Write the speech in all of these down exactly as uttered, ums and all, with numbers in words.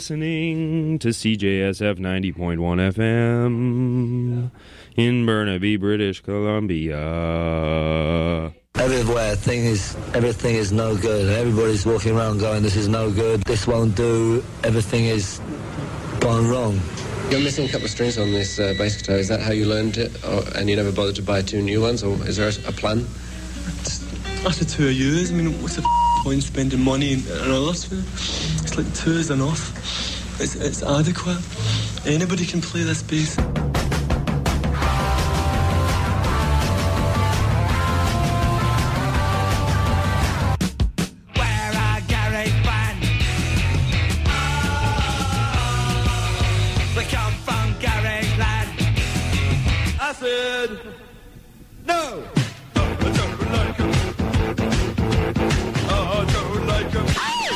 Listening to C J S F ninety point one F M in Burnaby, British Columbia. Everywhere, thing is, everything is no good. Everybody's walking around going, this is no good, this won't do, everything is gone wrong. You're missing a couple of strings on this uh, bass guitar. Is that how you learned it? Or, and you never bothered to buy two new ones? Or is there a, a plan? After two years, I mean, what's the point spending money on others for? It's like two is enough. It's, it's adequate. Anybody can play this bass. No! No, I don't like him. Oh, I don't like him.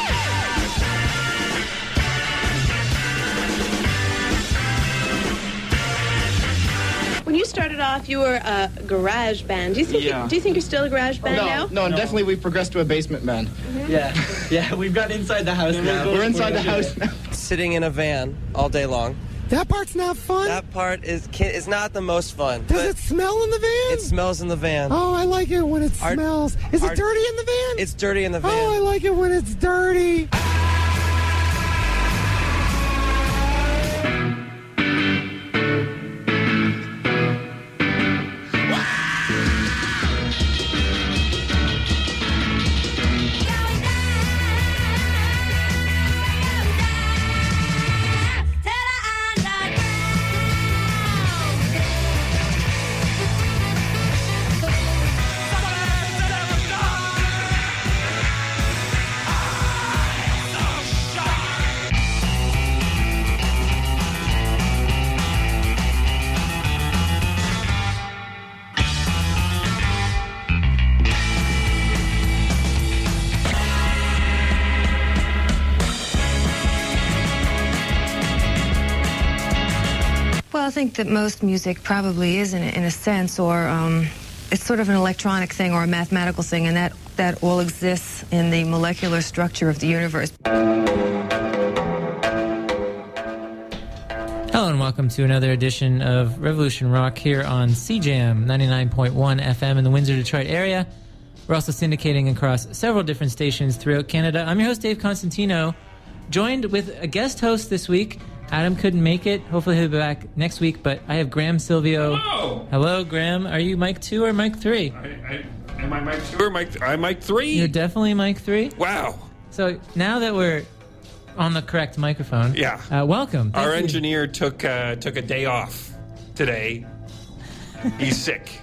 When you started off, you were a garage band. Do you think? Yeah. You, do you think you're still a garage band no, now? No, no, definitely we've progressed to a basement band. Mm-hmm. Yeah, yeah, we've got inside the house now. We're inside the house now. Sitting in a van all day long. That part's not fun. That part is is not the most fun. Does it smell in the van? It smells in the van. Oh, I like it when it Our, smells. Is our, it dirty in the van? It's dirty in the van. Oh, I like it when it's dirty. Well, I think that most music probably is in a, in a sense, or um, it's sort of an electronic thing or a mathematical thing, and that, that all exists in the molecular structure of the universe. Hello and welcome to another edition of Revolution Rock here on C J M ninety-nine point one F M in the Windsor, Detroit area. We're also syndicating across several different stations throughout Canada. I'm your host, Dave Constantino, joined with a guest host this week. Adam couldn't make it. Hopefully he'll be back next week, but I have Graham Silvio. Hello! Hello, Graham. Are you mic two or mic three? I, I, am I mic two or mic th- I'm mic three? You're definitely mic three? Wow. So now that we're on the correct microphone, yeah. Uh, welcome. Thank Our you. engineer took uh, took a day off today. He's sick.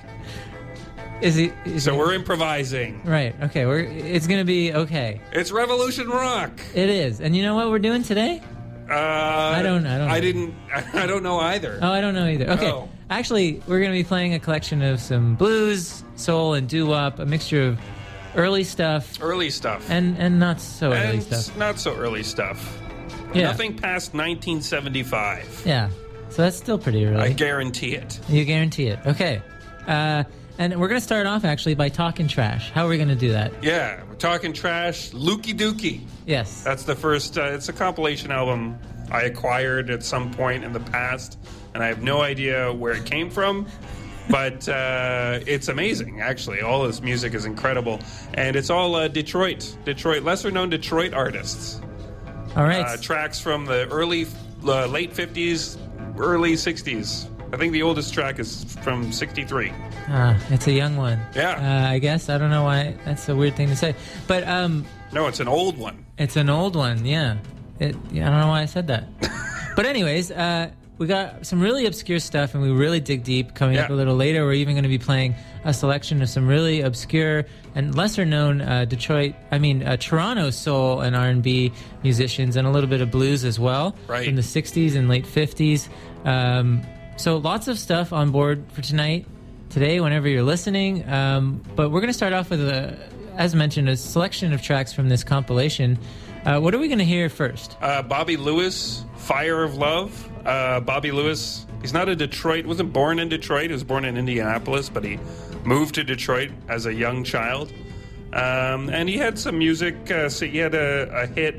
Is he? Is so he, we're improvising. Right. Okay. We're. It's gonna be okay. It's Revolution Rock. It is. And you know what we're doing today? Uh, I don't. I don't. Know. I didn't. I don't know either. Oh, I don't know either. Okay. Oh. Actually, we're gonna be playing a collection of some blues, soul, and doo-wop, a mixture of early stuff, early stuff, and and not so and early stuff. Not so early stuff. Yeah. Nothing past nineteen seventy-five. Yeah. So that's still pretty early. I guarantee it. You guarantee it. Okay. Uh, and we're going to start off, actually, by talking trash. How are we going to do that? Yeah, we're talking trash. Lukey Dookie. Yes. That's the first, uh, it's a compilation album I acquired at some point in the past, and I have no idea where it came from, but uh, it's amazing, actually. All this music is incredible, and it's all uh, Detroit, Detroit, lesser-known Detroit artists. All right. Uh, tracks from the early, uh, late fifties, early sixties. I think the oldest track is from sixty-three. Ah, it's a young one. Yeah. Uh, I guess. I don't know why. That's a weird thing to say. But um, no, it's an old one. It's an old one, yeah. It, yeah I don't know why I said that. But anyways, uh, we got some really obscure stuff, and we really dig deep. Coming yeah. up a little later, we're even going to be playing a selection of some really obscure and lesser-known uh, Detroit, I mean, uh, Toronto soul and R and B musicians, and a little bit of blues as well. Right. From the sixties and late fifties. Um, so lots of stuff on board for tonight, today, whenever you're listening. Um, but we're going to start off with, a, as mentioned, a selection of tracks from this compilation. Uh, what are we going to hear first? Uh, Bobby Lewis, Fire of Love. Uh, Bobby Lewis, he's not a Detroit, wasn't born in Detroit. He was born in Indianapolis, but he moved to Detroit as a young child. Um, and he had some music. Uh, so he had a, a hit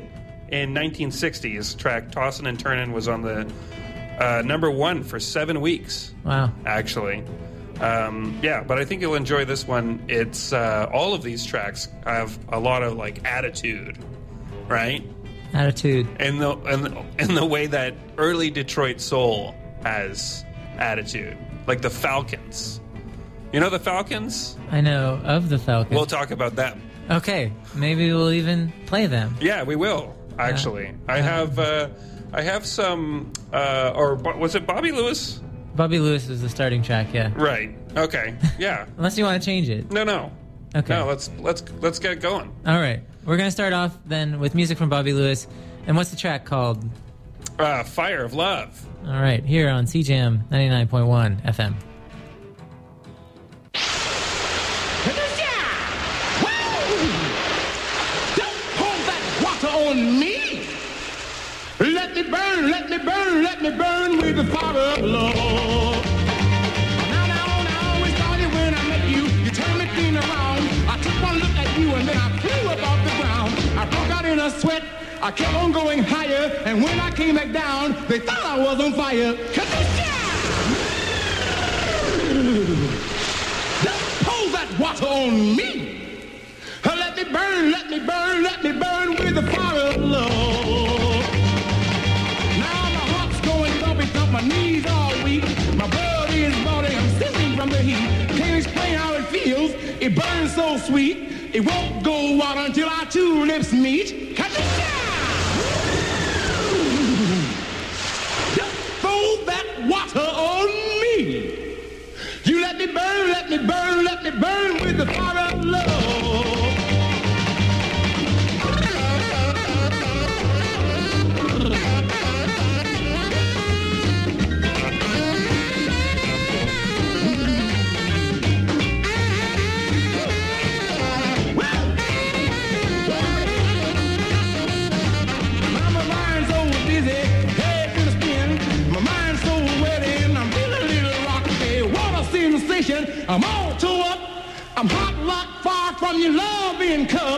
in nineteen sixty. His track Tossin' and Turnin' was on the uh, number one for seven weeks. Wow. Actually. Um, yeah, but I think you'll enjoy this one. It's uh, all of these tracks have a lot of like attitude, right? Attitude. In the in the, in the way that early Detroit soul has attitude, like the Falcons. You know the Falcons? I know of the Falcons. We'll talk about them. Okay, maybe we'll even play them. Yeah, we will. Actually, uh, I have uh, I have some. Uh, or was it Bobby Lewis? Bobby Lewis is the starting track, yeah. Right. Okay. Yeah. Unless you want to change it. No, no. Okay. No, let's let's let's get going. All right. We're going to start off then with music from Bobby Lewis. And what's the track called? Uh, Fire of Love. All right. Here on C Jam ninety-nine point one F M. On me. Let me burn, let me burn, let me burn with the fire of love. Now, now, now, we started when I met you. You turned me clean around. I took one look at you and then I flew up off the ground. I broke out in a sweat. I kept on going higher. And when I came back down, they thought I was on fire. Cause just pour that water on me. Let me burn, let me burn, let me burn with the fire of love. Now my heart's going thumpy thump, my knees are weak. My blood is boiling, I'm sizzling from the heat. Can't explain how it feels, it burns so sweet. It won't go out until our two lips meet. Cut it down! Just throw that water on me. You let me burn, let me burn, let me burn with the fire of love. I'm all tore up. I'm hot, locked, far from your loving cup.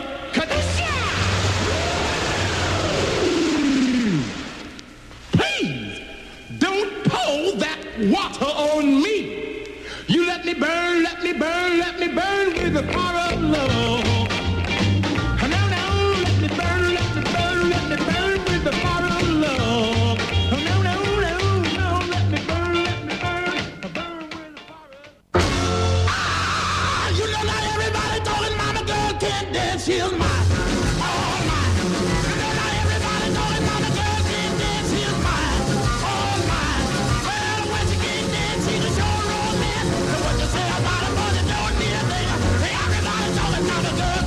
Please don't pour that water on me. You let me burn, let me burn, let me burn with the fire of love. Now, now, let me burn, let me burn, let me burn with the fire of love. No, no, no, no, let me burn, let me burn, burn with the fire of love. Ah, you know now everybody talking, mama girl can't dance, she's mine. All mine. You know now everybody talking, mama girl can't dance, she's mine. All mine. Well, when she can't dance, she's a sure romance. So what you say about it, but you don't need a thing. Hey, everybody talking, mama girl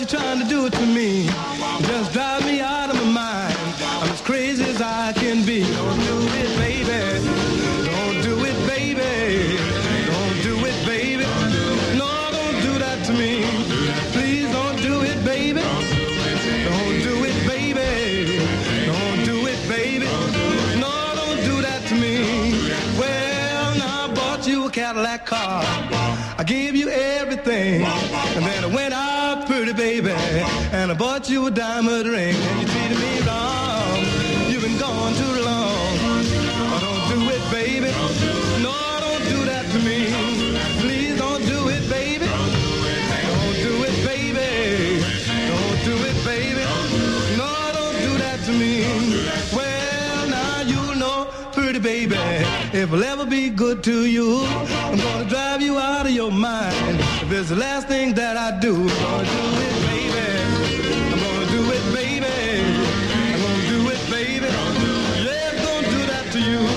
you're trying to do to me. You just drive me out of my mind. I'm as crazy as I can be. Don't do it, baby. Don't do it, baby. Don't do it, baby. No, don't do that to me. Please don't do it, baby. Don't do it, baby. Don't do it, baby. No, don't do that to me. Well, now I bought you a Cadillac car. I gave you everything. And then I went out, pretty baby, and I bought you a diamond ring. And you treated me wrong. You've been gone too long. Oh, don't do it, baby. No, don't do that to me. Please don't do it, baby. Don't do it, baby. Don't do it, baby. No, don't do that to me. Well, now you know, pretty baby, if I'll ever be good to you, I'm gonna drive you out of your mind. If it's the last thing that I do, I'm gonna do it, baby. I'm gonna do it, baby. I'm gonna do it, baby. Yeah, I'm gonna do that to you.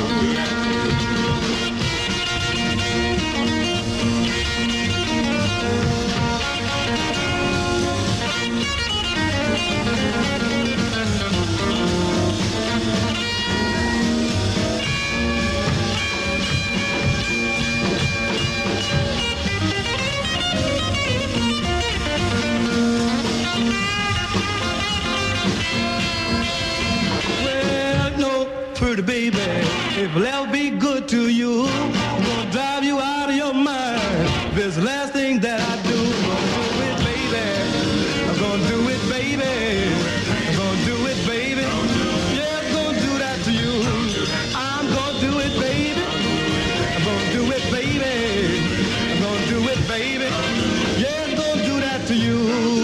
Pretty baby, if I'll ever be good to you, I'm gonna drive you out of your mind. If it's the last thing that I do, I'm gonna do it, baby. I'm gonna do it, baby. I'm gonna do it, baby. Yeah, I'm gonna do that to you. I'm gonna do it, baby. I'm gonna do it, baby. I'm gonna do it, baby. Yeah, I'm gonna do that to you.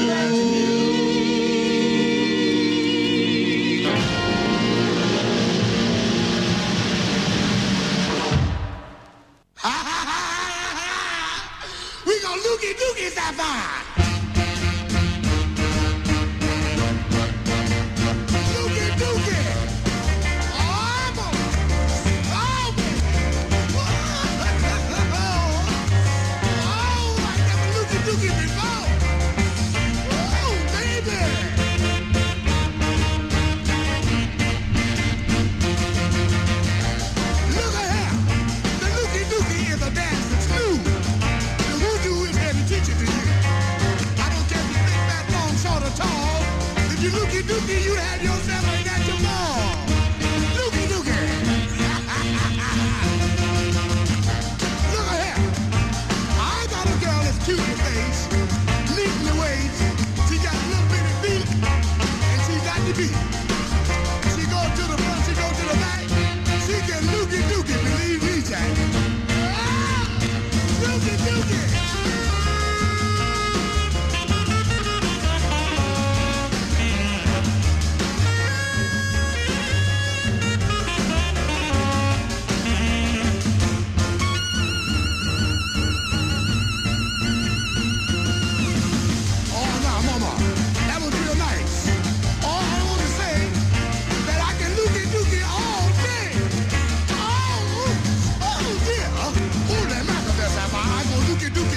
Looky dookie sapphire. Looky dookie. Oh, I'm a, oh, oh, I never looky dookie before. Oh, baby. Look at here. The looky dookie is a dance that's new. Teach it to you. I don't care if you big, fat, long, short, or tall. If you looky dookie, you have yourself ain't at your mall. Looky dookie. Look at here. I got a girl that's cute in the face, neat in the waist. She got a little bitty feet, and she got the beat. She go to the front, she go to the back. She can looky dookie, believe me, Jack. Ah, looky dookie. Dookie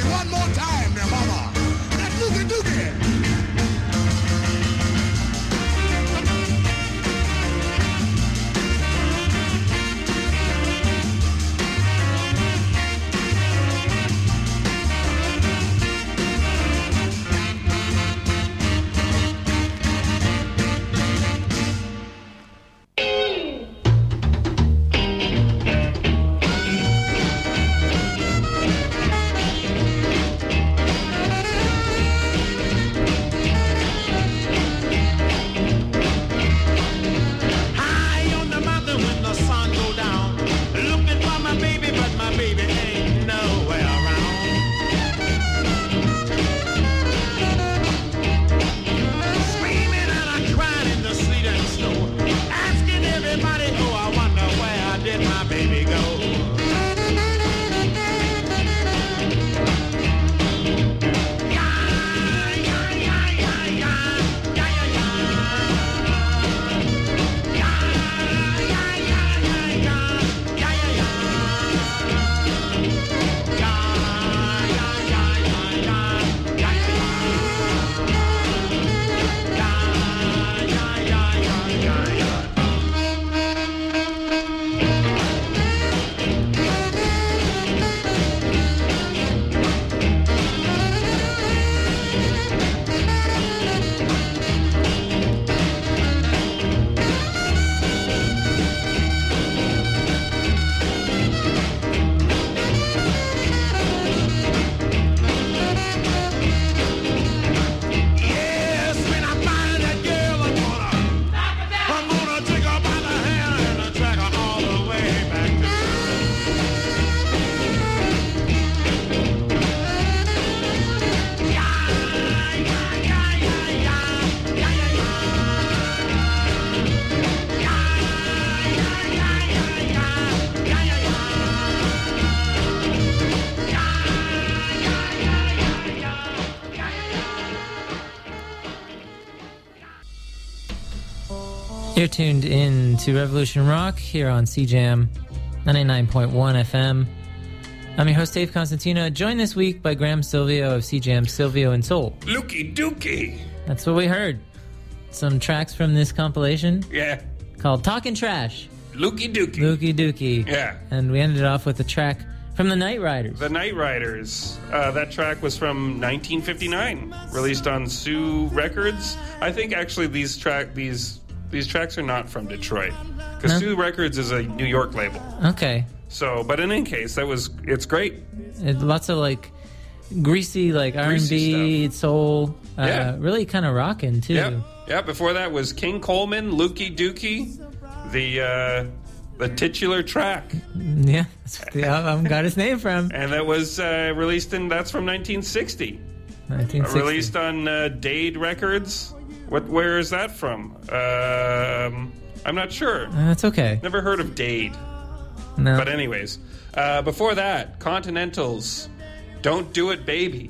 You're tuned in to Revolution Rock here on C Jam ninety-nine point one F M. I'm your host, Dave Constantino, joined this week by Graham Silvio of C Jam Silvio and Soul. Lukey Dookie. That's what we heard. Some tracks from this compilation. Yeah. Called Talkin' Trash. Lukey Dookie. Lukey Dookie. Yeah. And we ended off with a track from the Night Riders. The Night Riders. Uh, that track was from nineteen fifty-nine, released on Sue Records. I think actually these track these these tracks are not from Detroit, because No? Sue Records is a New York label. Okay. So, but in any case, that was it's great. It, lots of like greasy, like R and B, soul. Uh, Yeah. Really kind of rocking too. Yeah, yeah. Before that was King Coleman, Lukey Dookie, the uh, the titular track. Yeah, that's what the album got its name from. And that was uh, released in, that's from nineteen sixty. nineteen sixty. Uh, released on uh, Dade Records. What? Where is that from? Um, I'm not sure. Uh, that's okay. Never heard of Dade. No. But anyways, uh, before that, Continentals, Don't Do It Baby.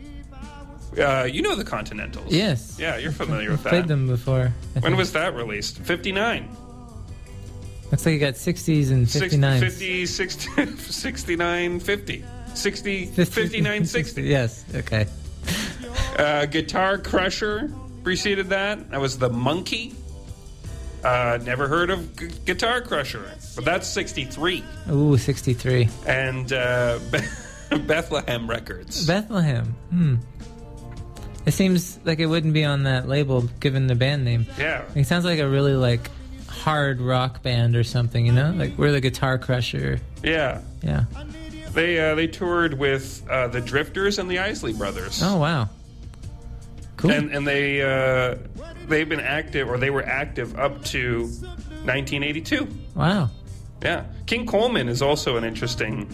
Uh, you know the Continentals. Yes. Yeah, you're familiar with that. Played them before. I When think. was that released? fifty-nine. Looks like you got sixties and fifty-nines. fifty, sixty, sixty-nine, fifty. sixty, fifty-nine, sixty. Yes, okay. Uh, Guitar Crusher preceded that. That was The Monkey. Uh, never heard of G- Guitar Crusher, but that's sixty-three. Ooh, sixty-three. And uh, Bethlehem Records. Bethlehem. Hmm. It seems like it wouldn't be on that label given the band name. Yeah. It sounds like a really like hard rock band or something, you know? Like we're the Guitar Crusher. Yeah. Yeah. They uh, they toured with uh, the Drifters and the Isley Brothers. Oh, wow. Cool. And and they uh, they've been active, or they were active up to nineteen eighty-two. Wow. Yeah. King Coleman is also an interesting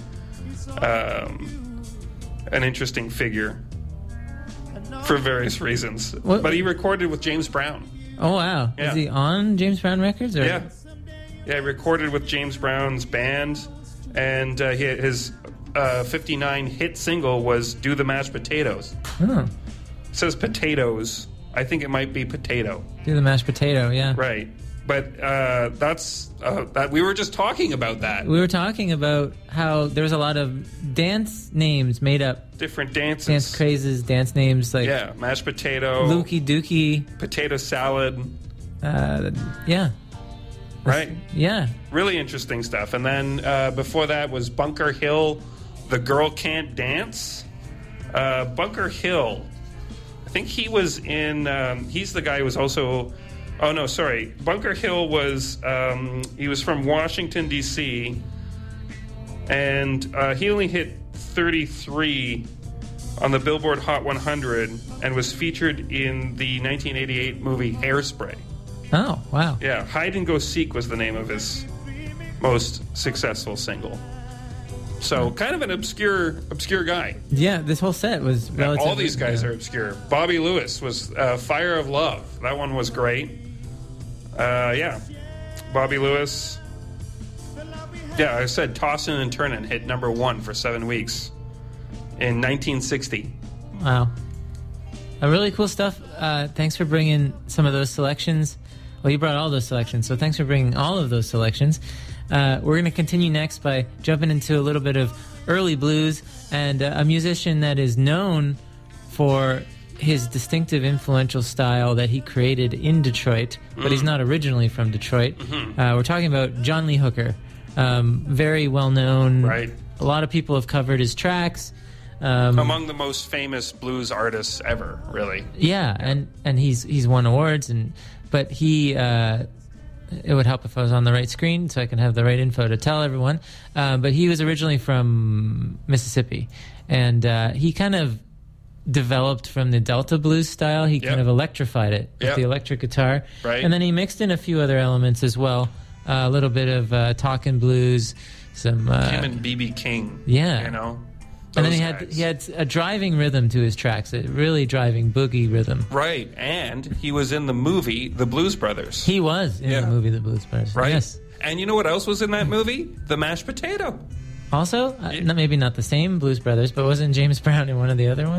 um, an interesting figure for various reasons. What? But he recorded with James Brown. Oh, wow. Yeah. Is he on James Brown Records? Or? Yeah. Yeah, he recorded with James Brown's band, and uh, he, his uh, fifty-nine hit single was Do the Mashed Potatoes. Oh. It says potatoes. I think it might be potato. Do the mashed potato, yeah. Right. But uh, that's uh, that. We were just talking about that. We were talking about how there was a lot of dance names made up. Different dances. Dance crazes, dance names like Yeah, mashed potato. Lukey Dookie. Potato salad. Uh, yeah. Right? Yeah. Really interesting stuff. And then uh, before that was Bunker Hill, The Girl Can't Dance. Uh, Bunker Hill, I think he was in, um, he's the guy who was also, oh no, sorry. Bunker Hill was, um, he was from Washington, D C, and uh, he only hit thirty-three on the Billboard Hot one hundred and was featured in the nineteen eighty-eight movie Hairspray. Oh, wow. Yeah, Hide and Go Seek was the name of his most successful single. So, kind of an obscure obscure guy. Yeah, this whole set was Yeah, relatively... all these guys yeah. are obscure. Bobby Lewis was uh, Fire of Love. That one was great. Uh, yeah. Bobby Lewis. Yeah, I said Tossin' and Turnin' hit number one for seven weeks in nineteen sixty. Wow. Uh, really cool stuff. Uh, thanks for bringing some of those selections. Well, you brought all those selections, so thanks for bringing all of those selections. Uh, we're going to continue next by jumping into a little bit of early blues and uh, a musician that is known for his distinctive, influential style that he created in Detroit, but he's not originally from Detroit. Mhm. Uh, we're talking about John Lee Hooker. Um, very well known. Right. A lot of people have covered his tracks. Um, Among the most famous blues artists ever, really. Yeah, and and he's he's won awards, and but he uh, it would help if I was on the right screen so I can have the right info to tell everyone. Uh, but he was originally from Mississippi, and uh, he kind of developed from the Delta blues style. He Yep. kind of electrified it with Yep. the electric guitar, Right. and then he mixed in a few other elements as well. Uh, a little bit of uh, talking blues, some uh, Him and B B King. yeah, You know? and then Those he had guys. he had a driving rhythm to his tracks, a really driving boogie rhythm. Right, and he was in the movie The Blues Brothers. He was in Yeah. the movie The Blues Brothers. Right? Yes. And you know what else was in that movie? The Mashed Potato. Also, uh, not, maybe not the same Blues Brothers, but wasn't James Brown in one of the other ones?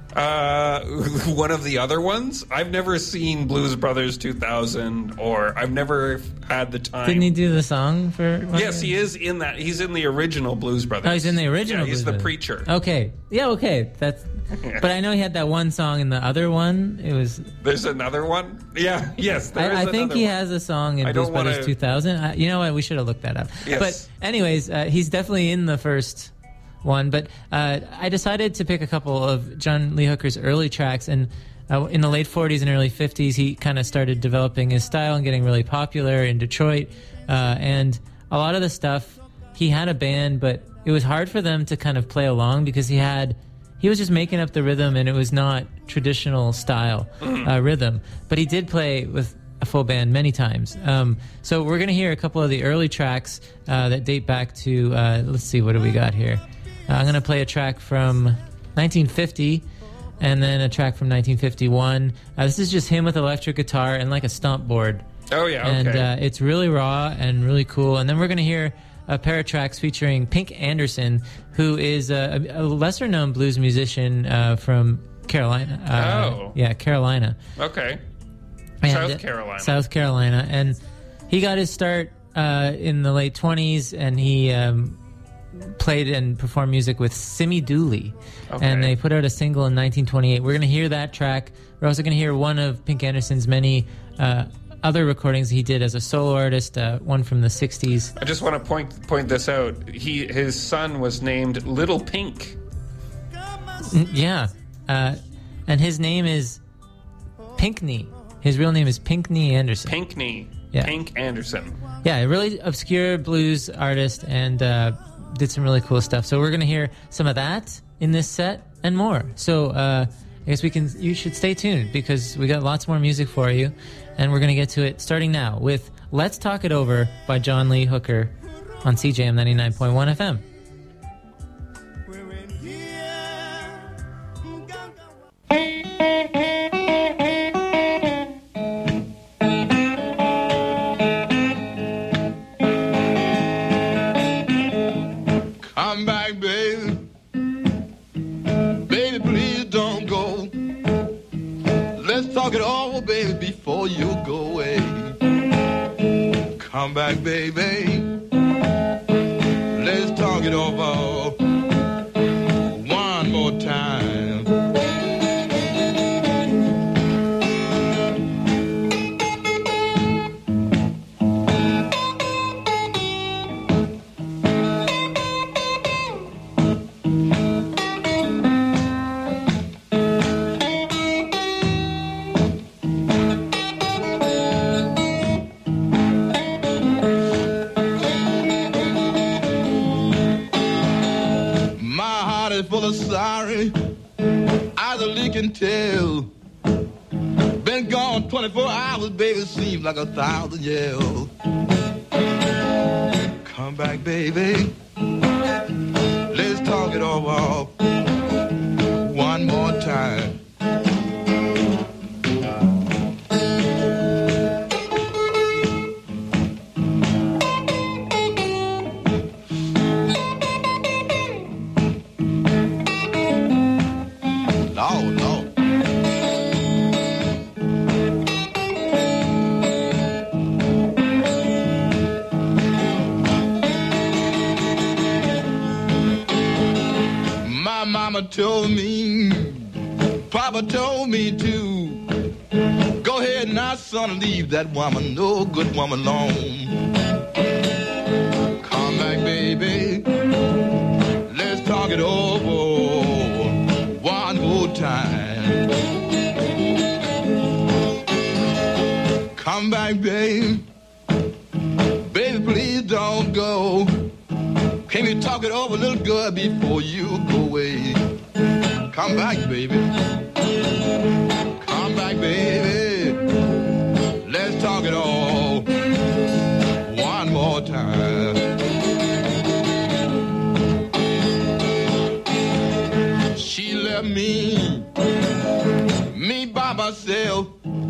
Uh, one of the other ones. I've never seen Blues Brothers two thousand, or I've never had the time. Didn't he do the song for? One Yes, he is in that. He's in the original Blues Brothers. Oh, he's in the original. Yeah, he's Blues the Brothers. preacher. Okay, yeah, okay. That's. But I know he had that one song in the other one. It was. There's another one. Yeah. Yes. There I, is I think he one. has a song in I Blues don't wanna- Brothers two thousand. I, you know what? We should have looked that up. Yes. But anyways, uh, he's definitely in the first one. But uh, I decided to pick a couple of John Lee Hooker's early tracks, and uh, in the late forties and early fifties, he kind of started developing his style and getting really popular in Detroit. Uh, and a lot of the stuff, he had a band, but it was hard for them to kind of play along because he had. He was just making up the rhythm, and it was not traditional style uh, rhythm. But he did play with a full band many times. Um, so we're going to hear a couple of the early tracks uh, that date back to, uh, let's see, what do we got here? Uh, I'm going to play a track from nineteen fifty, and then a track from nineteen fifty-one. Uh, this is just him with electric guitar and like a stomp board. Oh, yeah, And okay. uh, it's really raw and really cool. And then we're going to hear a pair of tracks featuring Pink Anderson, who is a, a lesser-known blues musician uh, from Carolina. Uh, Oh. Yeah, Carolina. Okay. And, South uh, Carolina. South Carolina. And he got his start uh, in the late twenties, and he um, played and performed music with Simi Dooley. Okay. And they put out a single in nineteen twenty-eight. We're going to hear that track. We're also going to hear one of Pink Anderson's many uh, other recordings he did as a solo artist, uh, one from the sixties. I just want to point point this out. He his son was named Little Pink. Mm, Yeah. Uh, and his name is Pinkney. His real name is Pinkney Anderson. Pinkney. Yeah. Pink Anderson. Yeah, a really obscure blues artist, and uh, did some really cool stuff. So we're going to hear some of that in this set and more. So uh, I guess we can. You should stay tuned because we got lots more music for you, and we're going to get to it starting now with "Let's Talk It Over" by John Lee Hooker on C J M ninety-nine point one F M. Come back, baby. Baby, please don't go. Let's talk it over, baby, before you go away. Come back, baby. Let's talk it over one more time. Full of sorry, eyes are leaking tell. Been gone twenty-four hours, baby, seems like a thousand years. Come back, baby. Let's talk it over one more time. No, no. My mama told me, Papa told me to go ahead now, son, and leave that woman, no good woman, alone. Come back, baby. Let's talk it over one more time. Come back, babe. Baby, please don't go. Can you talk it over, little girl, before you go away? Come back, baby. Come back, baby. Let's talk it all one more time. She left me, me by myself.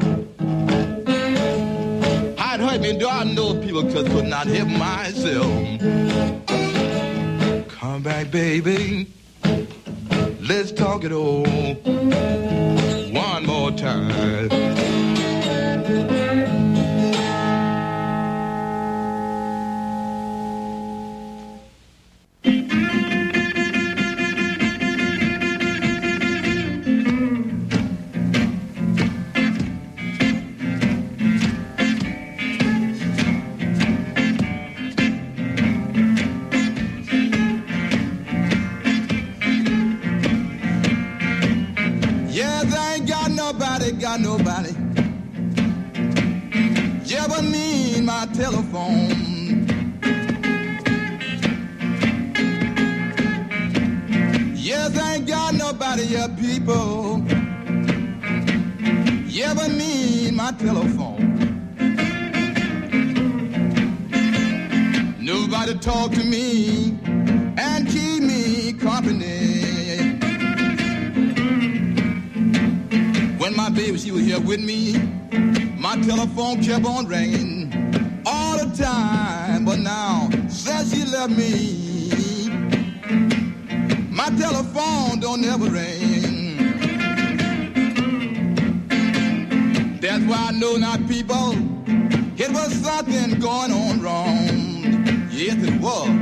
I'd hurt me, do I know people cause could not help myself. Come back, baby. Let's talk it over one more time. Got nobody. Yeah, but me and my telephone. Yes, I ain't got nobody, yeah, people. Yeah, but me and my telephone. Nobody talk to me and keep me company. When my baby, she was here with me, my telephone kept on ringing all the time. But now, since she left me, my telephone don't ever ring. That's why I know now, people, it was something going on wrong. Yes, it was.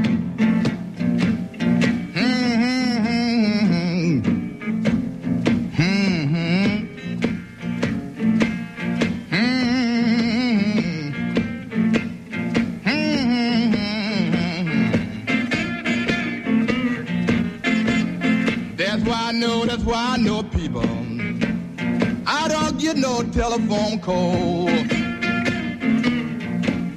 That's why I know, people, I don't get no telephone call.